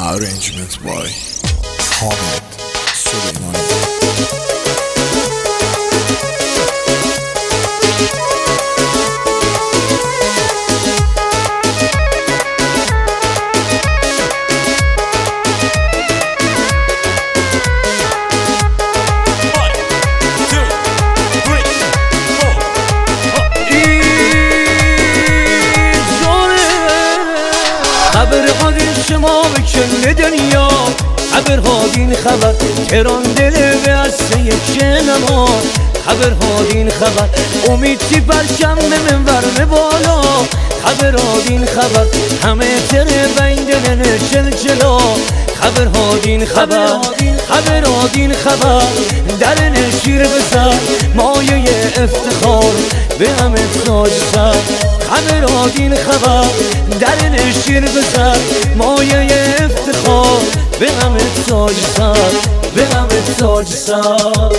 Arrangement by Hamid Suleymani. خبر شما به کل دنیا خبر دین خبر تهران دل به اصل یک نما خبر دین خبر امید چی پرچم به منور بالا خبر دین خبر همه تره بین دل چلچلا خبر دین خبر خبر دین خبر در نشیر بسر مایه افتخار به همه تاج سر خبر دین خبر در نشیر بسر مایه افتخار به همه تاج سر به همه تاج سر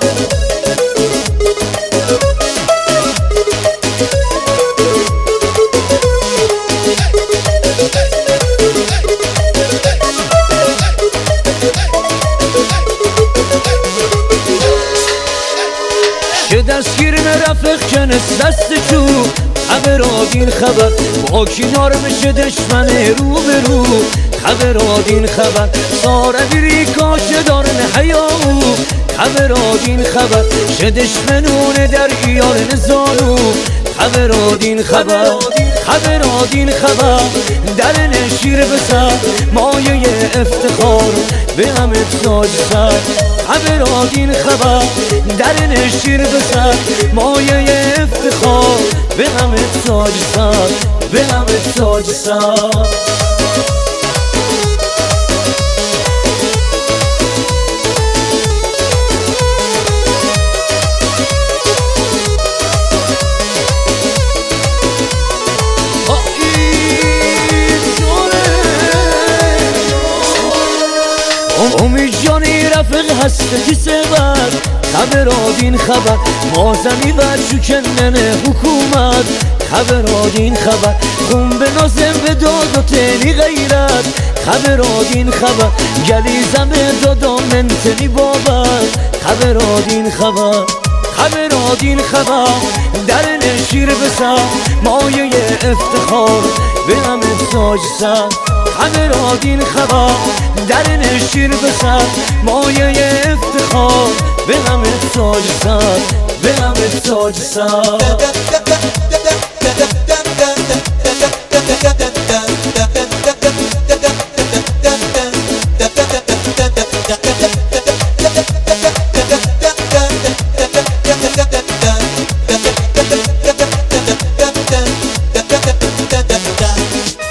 که دستگیر نرفق کنست دست چو خبر دین خبر با کنار بشه دشمن رو به رو خبر دین خبر ساره بیری کاشه دارن حیاو خبر دین خبر شه دشمنونه در ایار نزانو خبر دین خبر خبر دین خبر در نشیر بسر مایه افتخار به همه تاج سر خبر دین خبر در نشیر بسر مایه افتخار به همه تاج سر به همه تاج سر امید جانی رفق هسته سبر خبر دین خبر مازنی و شکنن حکومت خبر دین خبر خون به نازم به داد و تنی غیرت خبر دین خبر گلیزم دادا منتنی بابت خبر دین خبر خبر دین خبر در نشیر بسر مایه افتخار به همه تاج سر خبر دین خبر در نشیر بسر مایه افتخار به همه تاج سر به همه تاج سر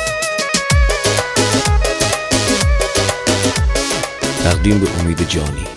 تقدیم به امید جانی.